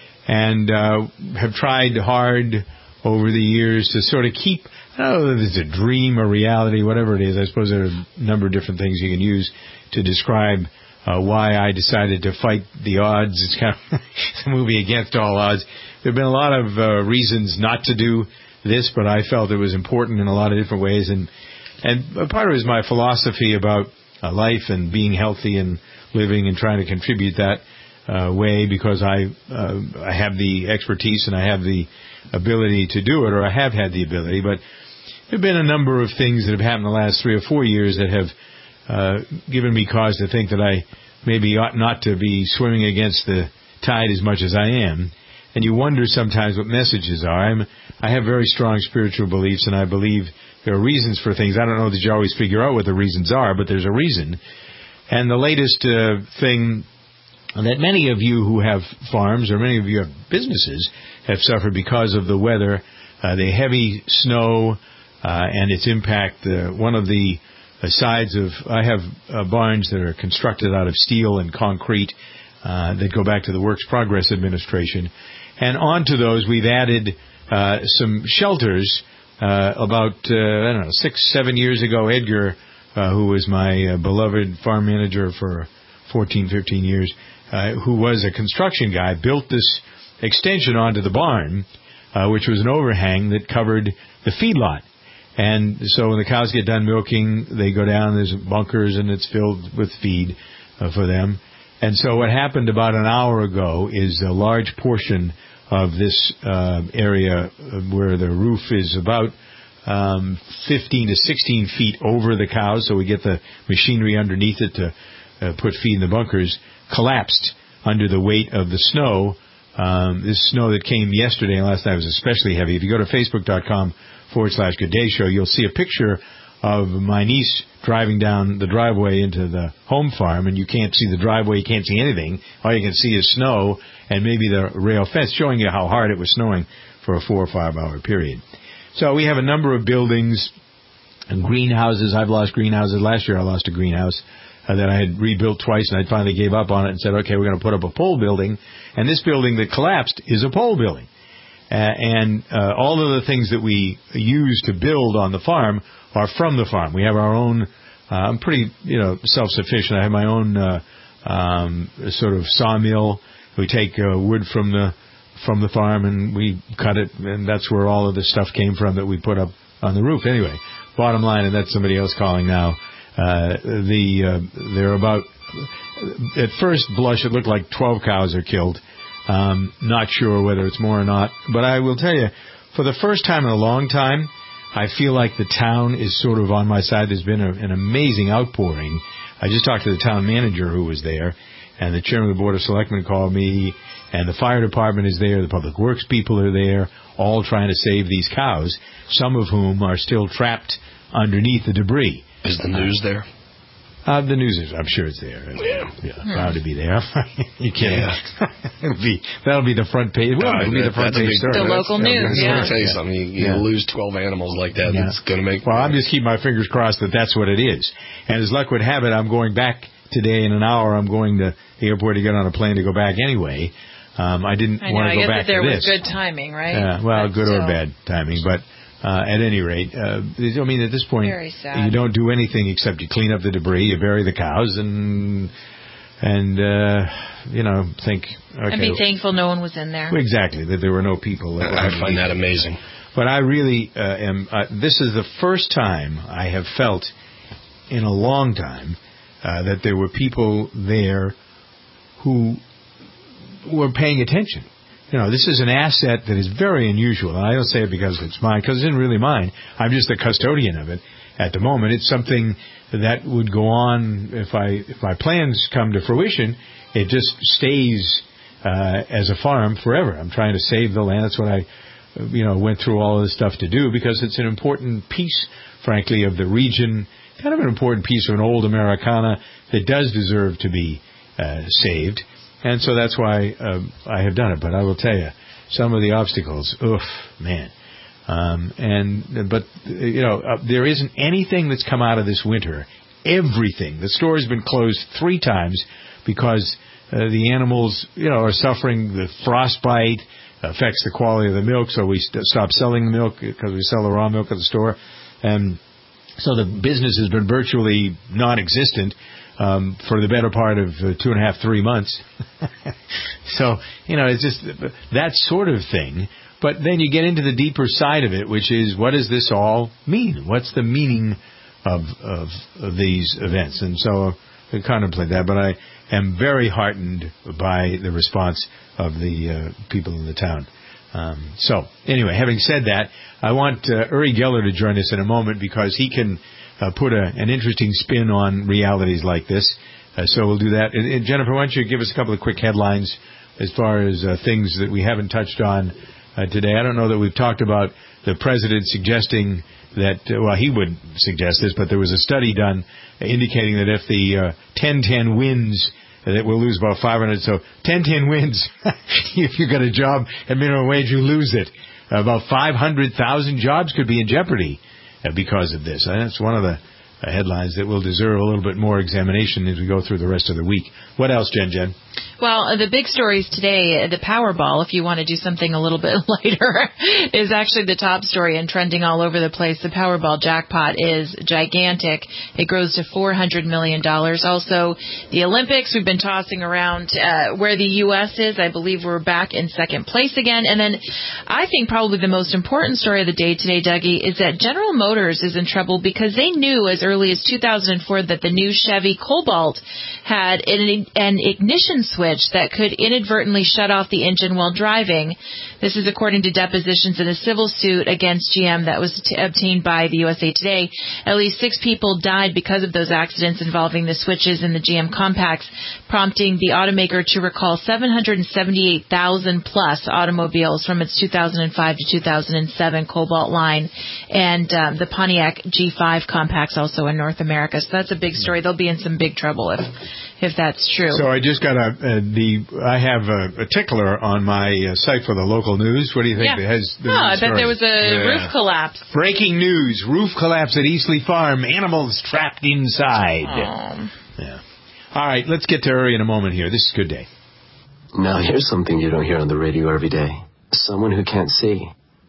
and uh, have tried hard over the years to sort of keep, I don't know if it's a dream or reality, whatever it is. I suppose there are a number of different things you can use to describe uh, why I decided to fight the odds. It's kind of a movie against all odds. There have been a lot of uh, reasons not to do this, but I felt it was important in a lot of different ways. And, and part of it is my philosophy about uh, life and being healthy and living and trying to contribute that uh, way because I, uh, I have the expertise and I have the ability to do it, or I have had the ability. But there have been a number of things that have happened in the last three or four years that have Uh, given me cause to think that I maybe ought not to be swimming against the tide as much as I am. And you wonder sometimes what messages are. I'm, I have very strong spiritual beliefs, and I believe there are reasons for things. I don't know that you always figure out what the reasons are, but there's a reason. And the latest uh, thing that many of you who have farms or many of you have businesses have suffered because of the weather, uh, the heavy snow uh, and its impact. Uh, one of the The sides of, I have uh, barns that are constructed out of steel and concrete uh, that go back to the Works Progress Administration. And onto those, we've added uh, some shelters uh, about, uh, I don't know, six, seven years ago. Edgar, uh, who was my uh, beloved farm manager for fourteen, fifteen years, uh, who was a construction guy, built this extension onto the barn, uh, which was an overhang that covered the feedlot. And so when the cows get done milking, they go down, there's bunkers, and it's filled with feed uh, for them. And so what happened about an hour ago is a large portion of this uh, area where the roof is about um, fifteen to sixteen feet over the cows, so we get the machinery underneath it to uh, put feed in the bunkers, collapsed under the weight of the snow. Um, this snow that came yesterday and last night was especially heavy. If you go to facebook.com forward slash Good Day Show, you'll see a picture of my niece driving down the driveway into the home farm, and you can't see the driveway, you can't see anything. All you can see is snow and maybe the rail fence, showing you how hard it was snowing for a four or five hour period. So we have a number of buildings and greenhouses. I've lost greenhouses. Last year I lost a greenhouse uh, that I had rebuilt twice, and I finally gave up on it and said, okay, we're going to put up a pole building. And this building that collapsed is a pole building. Uh, and uh, all of the things that we use to build on the farm are from the farm. We have our own, uh, I'm pretty, you know, self-sufficient. I have my own uh, um, sort of sawmill. We take uh, wood from the from the farm and we cut it, and that's where all of the stuff came from that we put up on the roof. Anyway, bottom line, and that's somebody else calling now, uh, the uh, there are about, at first blush, it looked like twelve cows are killed. Um, not sure whether it's more or not. But I will tell you, for the first time in a long time, I feel like the town is sort of on my side. There's been a, an amazing outpouring. I just talked to the town manager who was there, and the chairman of the Board of Selectmen called me, and the fire department is there, the public works people are there, all trying to save these cows, some of whom are still trapped underneath the debris. Is the news there? Uh, the news is, I'm sure it's there. Yeah. Yeah, proud to be there. You kidding? Yeah. it'll be, that'll be the front page. Well, it'll be the front page story. The local news, I'm yeah. going to tell you something. You, you Yeah. lose twelve animals like that, Yeah. it's going to make... Well, I'm just keeping my fingers crossed that that's what it is. And as luck would have it, I'm going back today in an hour. I'm going to the airport to get on a plane to go back anyway. Um, I didn't I know, want to I go guess back that there to was this. good timing, right? Yeah, well, But good or still. bad timing. But uh, at any rate, uh, I mean, at this point, Very sad. you don't do anything except you clean up the debris, you bury the cows, and, and uh, you know, think, okay. And be thankful no one was in there. Exactly, that there were no people. That I find that amazing. But I really uh, am, uh, this is the first time I have felt in a long time uh, that there were people there who were paying attention. You know, this is an asset that is very unusual. And I don't say it because it's mine, because it isn't really mine. I'm just the custodian of it at the moment. It's something that would go on if I if my plans come to fruition. It just stays uh, as a farm forever. I'm trying to save the land. That's what I, you know, went through all of this stuff to do, because it's an important piece, frankly, of the region, kind of an important piece of an old Americana that does deserve to be uh, saved. And so that's why uh, I have done it. But I will tell you, some of the obstacles, oof, man. Um, and but you know, uh, there isn't anything that's come out of this winter. Everything. The store has been closed three times because uh, the animals, you know, are suffering. The frostbite affects the quality of the milk, so we st- stop selling the milk because we sell the raw milk at the store, and so the business has been virtually non-existent. Um, for the better part of uh, two and a half, three months. So, you know, it's just that sort of thing. But then you get into the deeper side of it, which is, what does this all mean? What's the meaning of, of, of these events? And so I contemplate that, but I am very heartened by the response of the uh, people in the town. Um, so, anyway, having said that, I want uh, Uri Geller to join us in a moment, because he can Uh, put a, an interesting spin on realities like this. Uh, so we'll do that. And, and Jennifer, why don't you give us a couple of quick headlines as far as uh, things that we haven't touched on uh, today. I don't know that we've talked about the president suggesting that, uh, well, he wouldn't suggest this, but there was a study done indicating that if the uh, ten ten wins, that we'll lose about five hundred. So ten ten wins, if you got a job at minimum wage, you lose it. About five hundred thousand jobs could be in jeopardy because of this. And that's one of the headlines that will deserve a little bit more examination as we go through the rest of the week. What else, Jen Jen? Well, the big stories today, the Powerball, if you want to do something a little bit lighter, is actually the top story and trending all over the place. The Powerball jackpot is gigantic. It grows to four hundred million dollars. Also, the Olympics, we've been tossing around uh, where the U S is. I believe we're back in second place again. And then I think probably the most important story of the day today, Dougie, is that General Motors is in trouble because they knew as early as two thousand four that the new Chevy Cobalt had an, an ignition switch that could inadvertently shut off the engine while driving. This is according to depositions in a civil suit against G M that was t- obtained by the U S A Today. At least six people died because of those accidents involving the switches in the G M compacts, prompting the automaker to recall seven hundred seventy-eight thousand plus automobiles from its two thousand five to two thousand seven Cobalt line, and um, the Pontiac G five compacts also in North America. So that's a big story. They'll be in some big trouble if if that's true. So I just got a, uh, the, I have a, a tickler on my uh, site for the local news. What do you think? Yeah. It has the oh, I story? bet there was a Yeah. roof collapse. Breaking news. Roof collapse at Eastleigh Farm. Animals trapped inside. Oh. Yeah. All right, let's get to Uri in a moment here. This is Good Day. Now here's something you don't hear on the radio every day. Someone who can't see.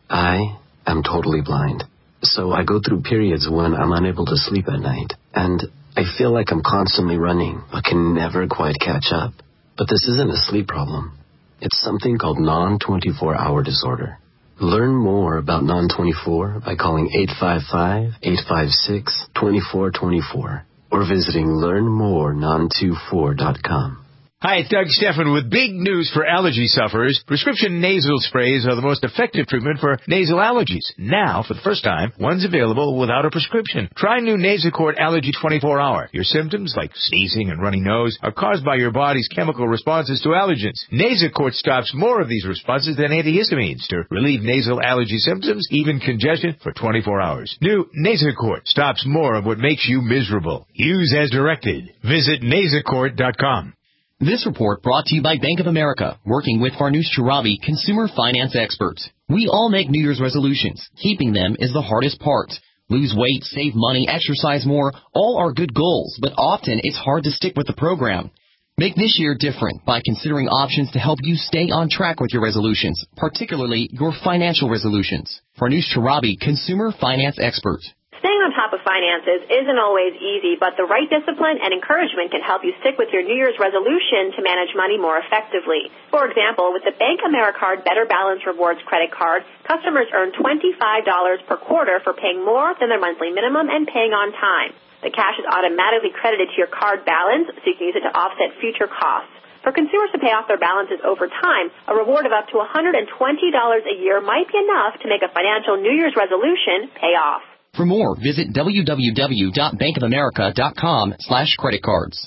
I am totally blind. So I go through periods when I'm unable to sleep at night. And I feel like I'm constantly running, but can never quite catch up. But this isn't a sleep problem. It's something called non twenty-four hour disorder. Learn more about non twenty-four by calling eight five five, eight five six, two four two four or visiting learn more non twenty-four dot com. Hi, it's Doug Steffen with big news for allergy sufferers. Prescription nasal sprays are the most effective treatment for nasal allergies. Now, for the first time, one's available without a prescription. Try new Nasacort Allergy twenty-four hour. Your symptoms, like sneezing and runny nose, are caused by your body's chemical responses to allergens. Nasacort stops more of these responses than antihistamines to relieve nasal allergy symptoms, even congestion, for twenty-four hours. New Nasacort stops more of what makes you miserable. Use as directed. Visit nasacort dot com. This report brought to you by Bank of America, working with Farnoosh Chirabi, consumer finance experts. We all make New Year's resolutions. Keeping them is the hardest part. Lose weight, save money, exercise more, all are good goals, but often it's hard to stick with the program. Make this year different by considering options to help you stay on track with your resolutions, particularly your financial resolutions. Farnoosh Chirabi, consumer finance expert. Staying on top of finances isn't always easy, but the right discipline and encouragement can help you stick with your New Year's resolution to manage money more effectively. For example, with the Bank Americard Better Balance Rewards credit card, customers earn twenty-five dollars per quarter for paying more than their monthly minimum and paying on time. The cash is automatically credited to your card balance, so you can use it to offset future costs. For consumers to pay off their balances over time, a reward of up to one hundred twenty dollars a year might be enough to make a financial New Year's resolution pay off. For more, visit w w w dot bank of america dot com slash credit cards.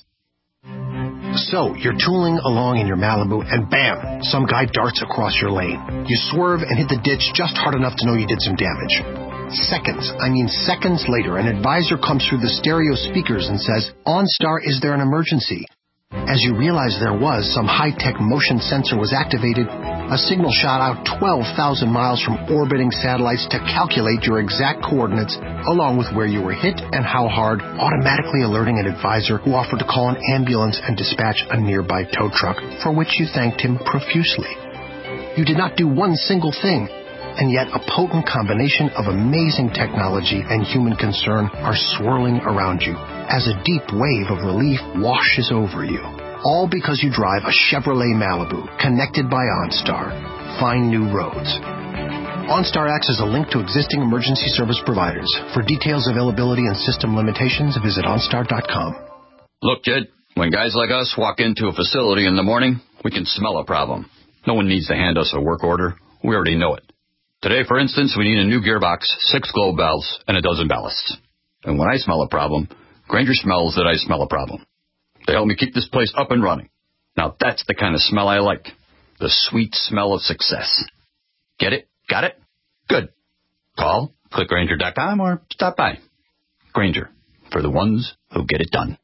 So, you're tooling along in your Malibu, and bam, some guy darts across your lane. You swerve and hit the ditch just hard enough to know you did some damage. Seconds, I mean seconds later, an advisor comes through the stereo speakers and says, OnStar, is there an emergency? As you realize there was, some high-tech motion sensor was activated. A signal shot out twelve thousand miles from orbiting satellites to calculate your exact coordinates, along with where you were hit and how hard, automatically alerting an advisor who offered to call an ambulance and dispatch a nearby tow truck, for which you thanked him profusely. You did not do one single thing, and yet a potent combination of amazing technology and human concern are swirling around you as a deep wave of relief washes over you. All because you drive a Chevrolet Malibu connected by OnStar. Find new roads. OnStar acts as a link to existing emergency service providers. For details, availability, and system limitations, visit OnStar dot com. Look, Jed, when guys like us walk into a facility in the morning, we can smell a problem. No one needs to hand us a work order. We already know it. Today, for instance, we need a new gearbox, six globe valves, and a dozen ballasts. And when I smell a problem, Grainger smells that I smell a problem. They help me keep this place up and running. Now that's the kind of smell I like. The sweet smell of success. Get it? Got it? Good. Call, click Grainger dot com, or stop by. Grainger, for the ones who get it done.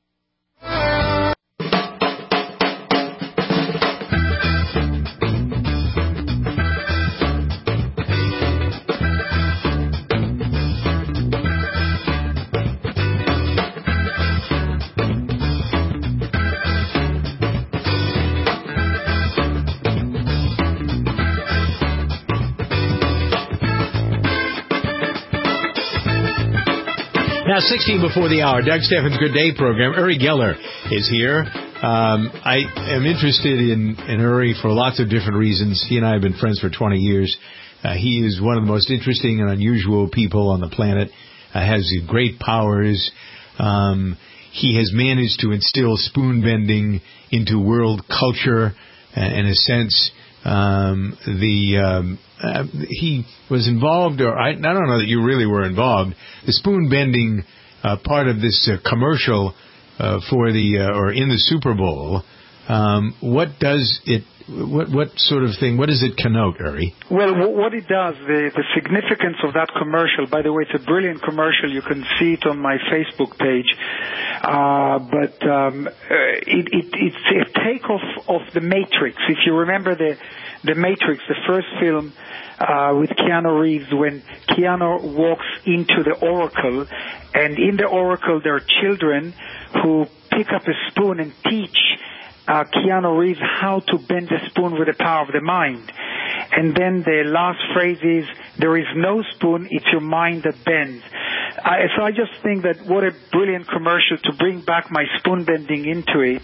Now, sixteen before the hour, Doug Steffen's Good Day program. Uri Geller is here. Um, I am interested in, in Uri for lots of different reasons. He and I have been friends for twenty years. Uh, he is one of the most interesting and unusual people on the planet, uh, has great powers. Um, he has managed to instill spoon bending into world culture, uh, in a sense. Um, the um, uh, he was involved, or I, I don't know that you really were involved. The spoon bending uh, part of this uh, commercial uh, for the uh, or in the Super Bowl. Um, what does it? What what sort of thing? What does it connote, Uri? Well, w- what it does, the, the significance of that commercial. By the way, it's a brilliant commercial. You can see it on my Facebook page. Uh, but um, uh, it, it, it's a takeoff of The Matrix. If you remember the the Matrix, the first film uh, with Keanu Reeves, when Keanu walks into the Oracle, and in the Oracle there are children who pick up a spoon and teach Uh, Keanu Reeves how to bend the spoon with the power of the mind. And then the last phrase is, there is no spoon, it's your mind that bends. I, so I just think that what a brilliant commercial to bring back my spoon bending into it.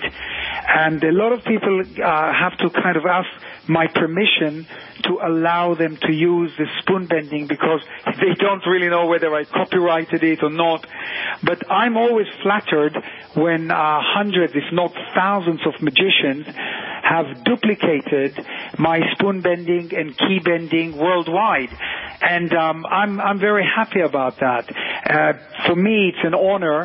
And a lot of people uh, have to kind of ask my permission to allow them to use the spoon bending because they don't really know whether I copyrighted it or not. But I'm always flattered when uh, hundreds, if not thousands of magicians have duplicated my spoon bending and key bending worldwide. And um, I'm, I'm very happy about that. Uh, for me, it's an honor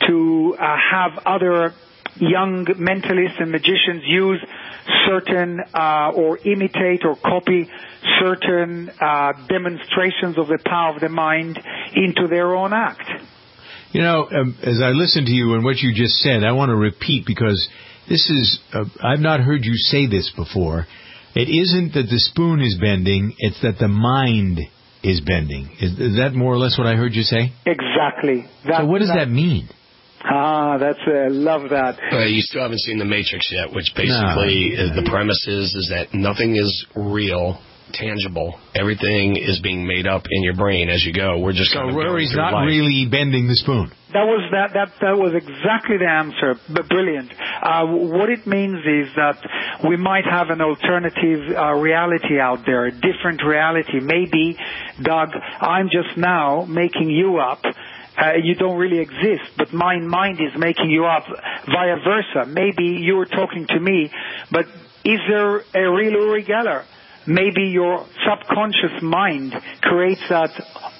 to uh, have other young mentalists and magicians use certain uh, or imitate or copy certain uh, demonstrations of the power of the mind into their own act. You know, um, as I listen to you and what you just said, I want to repeat because this is, uh, I've not heard you say this before. It isn't that the spoon is bending, it's that the mind is bending. Is, is that more or less what I heard you say? Exactly. That, so what does that, that mean? Ah, that's I uh, love that. Uh, you still haven't seen The Matrix yet, which basically no. is, the premise is is that nothing is real, tangible. Everything is being made up in your brain as you go. We're just so kind of Rory's not life. really bending the spoon. That was that that that was exactly the answer. But brilliant. Uh, what it means is that we might have an alternative uh, reality out there, a different reality. Maybe, Doug, I'm just now making you up. Uh, you don't really exist, but my mind is making you up, vice versa. Maybe you're talking to me, but is there a real Uri Geller? Maybe your subconscious mind creates that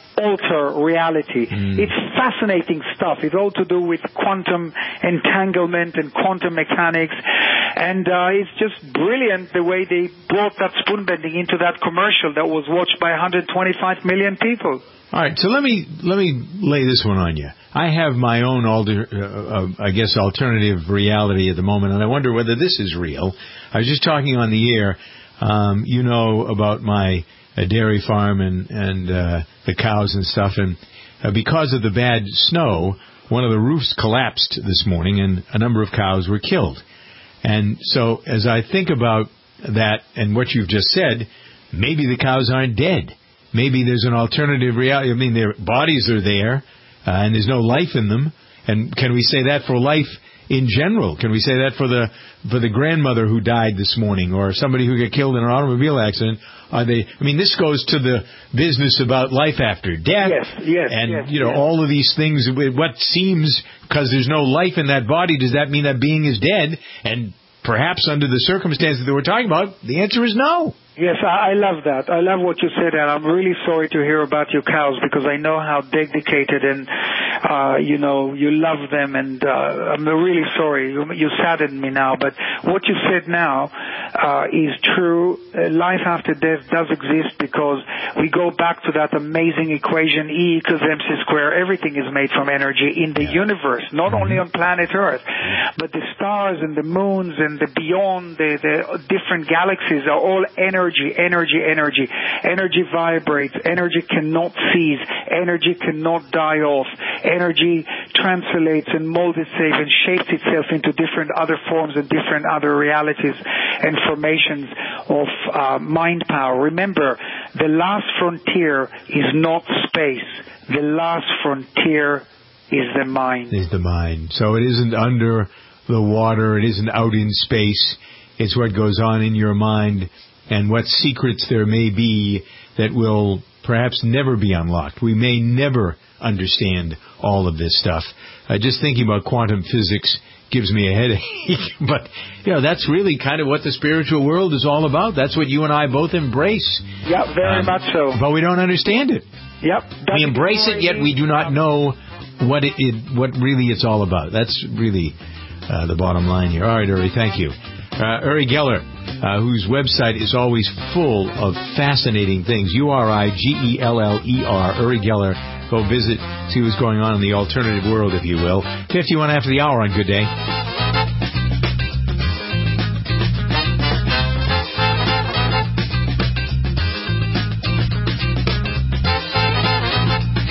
alter reality. Mm. It's fascinating stuff. It's all to do with quantum entanglement and quantum mechanics. And uh, it's just brilliant the way they brought that spoon bending into that commercial that was watched by one hundred twenty-five million people. All right, so let me let me lay this one on you. I have my own, alter, uh, uh, I guess, alternative reality at the moment, and I wonder whether this is real. I was just talking on the air. Um, you know about my uh, dairy farm and and uh, the cows and stuff, and uh, because of the bad snow, one of the roofs collapsed this morning, and a number of cows were killed. And so, as I think about that and what you've just said, maybe the cows aren't dead. Maybe there's an alternative reality. I mean, their bodies are there, uh, and there's no life in them. And can we say that for life in general? Can we say that for the for the grandmother who died this morning, or somebody who got killed in an automobile accident? Are they? I mean, this goes to the business about life after death. Yes, yes, and yes, you know yes. all of these things. What seems, because there's no life in that body, does that mean that being is dead? And perhaps under the circumstances that we're talking about, the answer is no. Yes, I, I love that. I love what you said, and I'm really sorry to hear about your cows because I know how dedicated and, uh, you know, you love them, and uh, I'm really sorry. You, you saddened me now, but what you said now uh, is true. Uh, life after death does exist because we go back to that amazing equation, E equals M C squared. Everything is made from energy in the yeah. universe, not mm-hmm. only on planet Earth, but the stars and the moons and the beyond, the, the different galaxies are all energy. Energy, energy, energy. Energy vibrates. Energy cannot cease. Energy cannot die off. Energy translates and molds itself and shapes itself into different other forms and different other realities and formations of uh, mind power. Remember, the last frontier is not space. The last frontier is the mind. Is the mind. So it isn't under the water. It isn't out in space. It's what goes on in your mind, and what secrets there may be that will perhaps never be unlocked. We may never understand all of this stuff. Uh, just thinking about quantum physics gives me a headache. But, you know, that's really kind of what the spiritual world is all about. That's what you and I both embrace. Yeah, very um, much so. But we don't understand it. Yep. We embrace it, yet we do not know what it, it what really it's all about. That's really uh, the bottom line here. All right, Uri, thank you. Uh, Uri Geller, uh, whose website is always full of fascinating things. U R I G E L L E R, Uri Geller. Go visit, see what's going on in the alternative world, if you will. fifty-one after the hour on Good Day. It's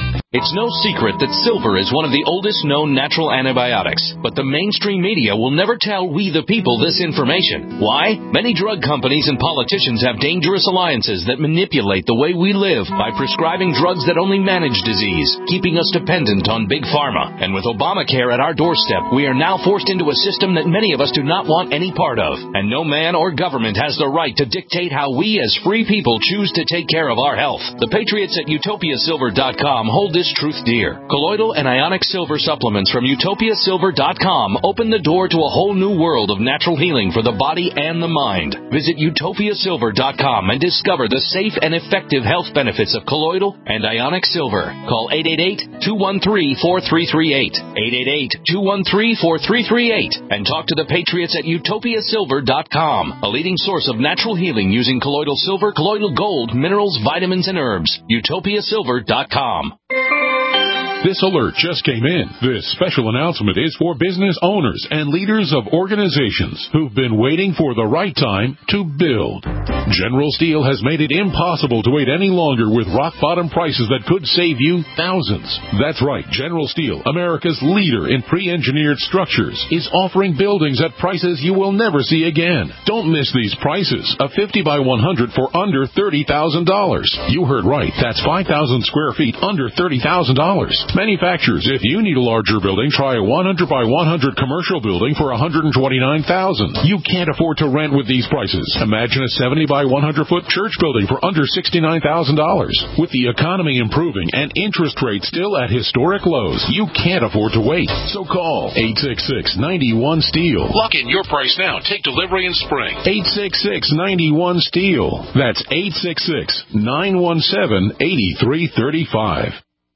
It's no secret that silver is one of the oldest known natural antibiotics, but the mainstream media will never tell we the people this information. Why? Many drug companies and politicians have dangerous alliances that manipulate the way we live by prescribing drugs that only manage disease, keeping us dependent on big pharma. And with Obamacare at our doorstep, we are now forced into a system that many of us do not want any part of. And no man or government has the right to dictate how we as free people choose to take care of our health. The patriots at utopia silver dot com hold this truth dear. Colloidal and ionic silver supplements from utopia silver dot com open the door to a whole new world of natural healing for the body and the mind. Visit utopia silver dot com and discover the safe and effective health benefits of colloidal and ionic silver. Call eight eight eight, two one three, four three three eight, eight eight eight, two one three, four three three eight, and talk to the patriots at utopia silver dot com, a leading source of natural healing using colloidal silver, colloidal gold, minerals, vitamins, and herbs. utopia silver dot com. This alert just came in. This special announcement is for business owners and leaders of organizations who've been waiting for the right time to build. General Steel has made it impossible to wait any longer with rock-bottom prices that could save you thousands. That's right. General Steel, America's leader in pre-engineered structures, is offering buildings at prices you will never see again. Don't miss these prices. A fifty by one hundred for under thirty thousand dollars. You heard right. That's five thousand square feet under thirty thousand dollars. Manufacturers, if you need a larger building, try a one hundred by one hundred commercial building for one hundred twenty-nine thousand dollars. You can't afford to rent with these prices. Imagine a seventy by one hundred foot church building for under sixty-nine thousand dollars. With the economy improving and interest rates still at historic lows, you can't afford to wait. So call eight six six, nine one, STEEL. Lock in your price now. Take delivery in spring. eight six six, nine one, STEEL. That's eight six six, nine one seven, eight three three five.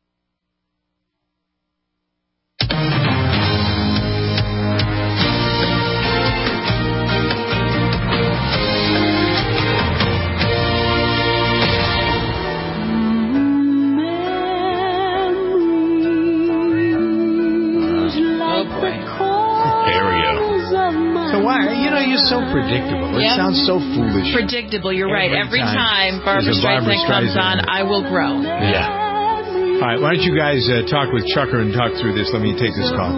You're so predictable. It Yep. sounds so foolish. Predictable, you're right. Every Every time time Barbara there's a Barbra Streisand comes Streisand. on, I will grow. Yeah. All right, why don't you guys uh, talk with Chucker and talk through this? Let me take this call.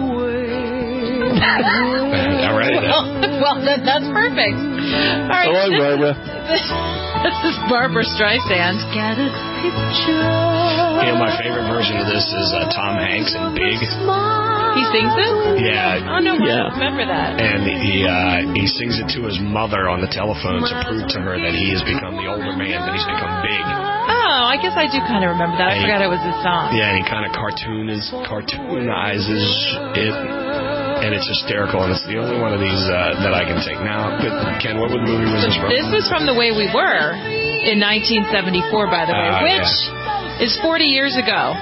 All right. Well, well that, that's perfect. All right. Hello, Barbara. This is Barbara Streisand. Got a picture. You know, my favorite version of this is uh, Tom Hanks in Big. He sings it? Yeah. Oh, no, yeah. I don't remember that. And he uh, he sings it to his mother on the telephone to prove to her that he has become the older man, that he's become big. Oh, I guess I do kind of remember that. I And forgot he, it was his song. Yeah, and he kind of cartoon is, cartoonizes it, and it's hysterical, and it's the only one of these uh, that I can take. Now, but Ken, what movie was this from? This was from The Way We Were in nineteen seventy-four, by the way, Uh, which yeah. is forty years ago.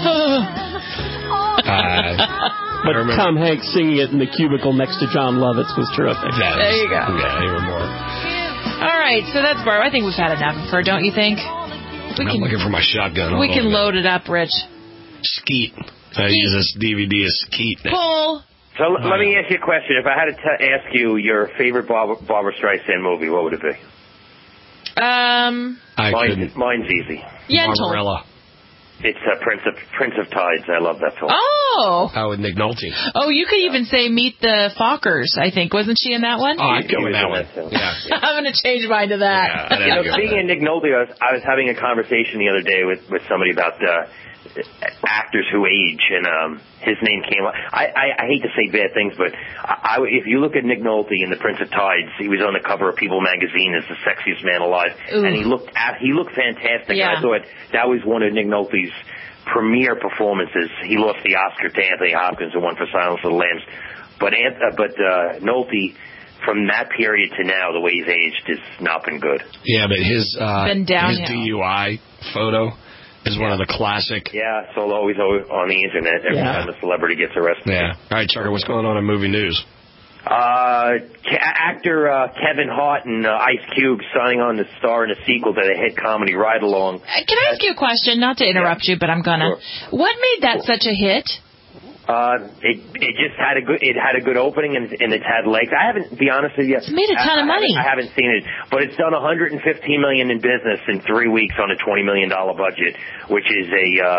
uh, But Tom Hanks singing it in the cubicle next to John Lovitz was terrific. Yeah, There you go. Yeah, even more. All right, so that's Barbara. I think we've had enough of her, don't you think? We I'm can, looking for my shotgun. we Hold can on. load it up, Rich. Skeet. I use this D V D as Skeet. Pull. So l- let me ask you a question. If I had to t- ask you your favorite Barbara, Barbara Streisand movie, what would it be? Um, I Mine, mine's easy. Yentl. Barbarella. It's uh, Prince of Prince of Tides. I love that film. Oh. Oh, with Nick Nolte. Oh, you could even say Meet the Fockers, I think. Wasn't she in that one? Oh, I'd go with that one. too. Yeah. I'm going to change mine to that. You know, speaking of Nick Nolte, I was, I was having a conversation the other day with, with somebody about uh, actors who age, and um, his name came up. I, I, I hate to say bad things, but I, I, if you look at Nick Nolte in The Prince of Tides, he was on the cover of People magazine as the sexiest man alive, Ooh. and he looked at, he looked fantastic. Yeah. And I thought that was one of Nick Nolte's premier performances. He lost the Oscar to Anthony Hopkins, who won for Silence of the Lambs. But uh, but uh, Nolte, from that period to now, the way he's aged has not been good. Yeah, but his uh, Been downhill. his D U I photo is one of the classic. Yeah, so always, always on the internet every Yeah. time a celebrity gets arrested. Yeah. All right, Chucker, what's going on in movie news? Uh, ca- actor uh, Kevin Hart and uh, Ice Cube signing on to star in a sequel to the hit comedy Ride Along. Uh, Can I ask you a question? Not to interrupt you, but I'm gonna. What made that such a hit? Uh, it it just had a good it had a good opening and, and it's had legs. I haven't, to be honest with you, It's made a ton I, of money. I haven't seen it, but it's done one hundred fifteen million dollars in business in three weeks on a twenty million dollars budget, which is a uh,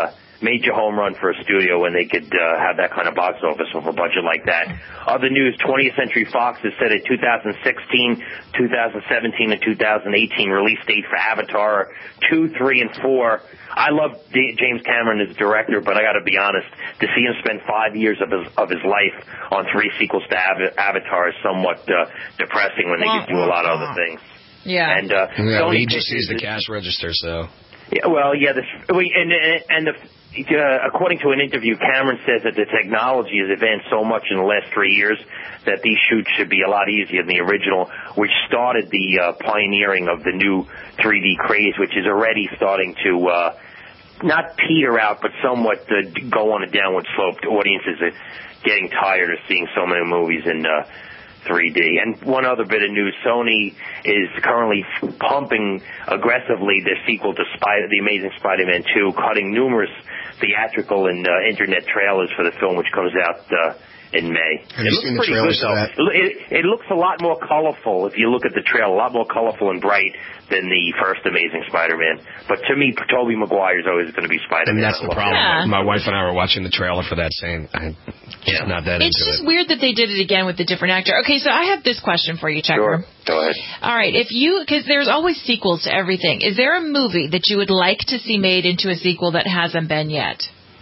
major home run for a studio when they could uh, have that kind of box office with a budget like that. Other news, twentieth Century Fox has set a two thousand sixteen, two thousand seventeen, and two thousand eighteen release date for Avatar two, three, and four. I love D- James Cameron as director, but I got to be honest, to see him spend five years of his of his life on three sequels to Av- Avatar is somewhat uh, depressing when they could do a lot of other things. Yeah. And uh, yeah, Sony he just sees the is- cash register, so. Yeah, well, yeah, this, we- and and the, uh, according to an interview, Cameron says that the technology has advanced so much in the last three years that these shoots should be a lot easier than the original, which started the uh, pioneering of the new three D craze, which is already starting to uh, not peter out, but somewhat uh, go on a downward slope. The audiences are getting tired of seeing so many movies in uh, three D. And one other bit of news, Sony is currently pumping aggressively the sequel to Spider, The Amazing Spider-Man two, cutting numerous theatrical and uh, internet trailers for the film, which comes out uh, in May. Have it you looks seen the pretty trailers good, for though. that? It, it looks a lot more colorful if you look at the trailer, a lot more colorful and bright than the first Amazing Spider-Man. But to me, Tobey Maguire is always going to be Spider-Man. And that's the problem. Yeah. My wife and I were watching the trailer for that, saying, I'm just not that It's into just it. weird that they did it again with a different actor. Okay, so I have this question for you, Checker. Sure. Go ahead. All right, if you, because there's always sequels to everything. Is there a movie that you would like to see made into a sequel that hasn't been yet?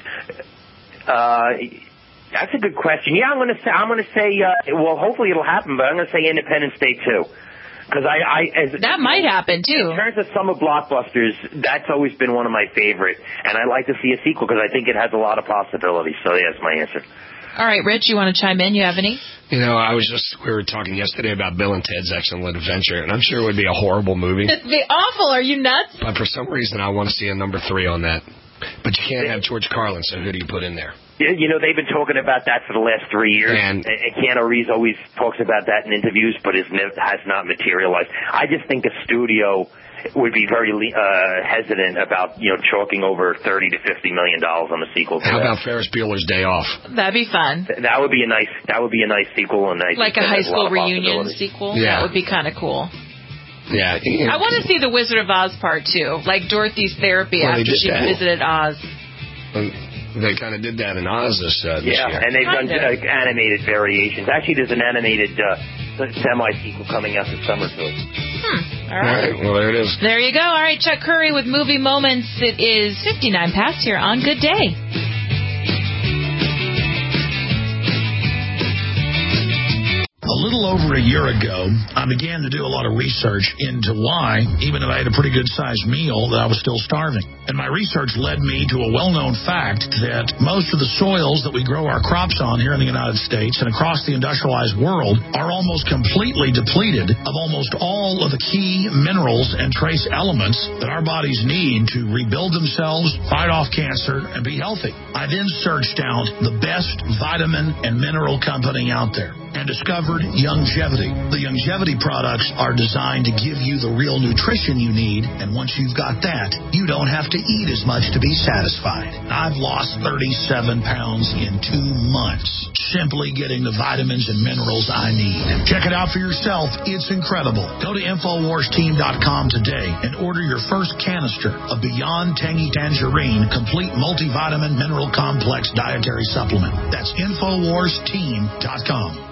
Uh, that's a good question. Yeah, I'm going to say, I'm going to say, uh, well, hopefully it'll happen, but I'm going to say Independence Day two. Because I, I, as, that might happen too. In terms of summer blockbusters, that's always been one of my favorite, and I like to see a sequel because I think it has a lot of possibilities. So yeah, that's my answer. All right, Rich, you want to chime in? You have any? You know, I was just, we were talking yesterday about Bill and Ted's Excellent Adventure, and I'm sure it would be a horrible movie. It'd be awful. Are you nuts? But for some reason, I want to see a number three on that. But you can't have George Carlin, so who do you put in there? You know, they've been talking about that for the last three years. And, and Keanu Reeves always talks about that in interviews, but it has not materialized. I just think a studio would be very uh, hesitant about, you know, chalking over thirty to fifty million dollars on a sequel to How that. about Ferris Bueller's Day Off? That'd be fun. That would be a nice. That would be a nice sequel, and I like a high school reunion sequel. Yeah. That would be kind of cool. Yeah, I want to see the Wizard of Oz part two, like Dorothy's therapy well, after she that. visited Oz. Um, They kind of did that in Oz this, uh, this yeah, year. and they've done uh, animated variations. Actually, there's an animated uh, semi-sequel coming out this summer, too. Hmm. All right. All right. Well, there it is. There you go. All right, Chuck Curry with Movie Moments. It is fifty-nine past here on Good Day. A little over a year ago, I began to do a lot of research into why, even if I had a pretty good-sized meal, that I was still starving. And my research led me to a well-known fact that most of the soils that we grow our crops on here in the United States and across the industrialized world are almost completely depleted of almost all of the key minerals and trace elements that our bodies need to rebuild themselves, fight off cancer, and be healthy. I then searched out the best vitamin and mineral company out there and discovered Youngevity. The Youngevity products are designed to give you the real nutrition you need, and once you've got that, you don't have to eat as much to be satisfied. I've lost thirty-seven pounds in two months, simply getting the vitamins and minerals I need. Check it out for yourself. It's incredible. Go to Infowars Team dot com today and order your first canister of Beyond Tangy Tangerine Complete Multivitamin Mineral Complex Dietary Supplement. That's Infowars Team dot com.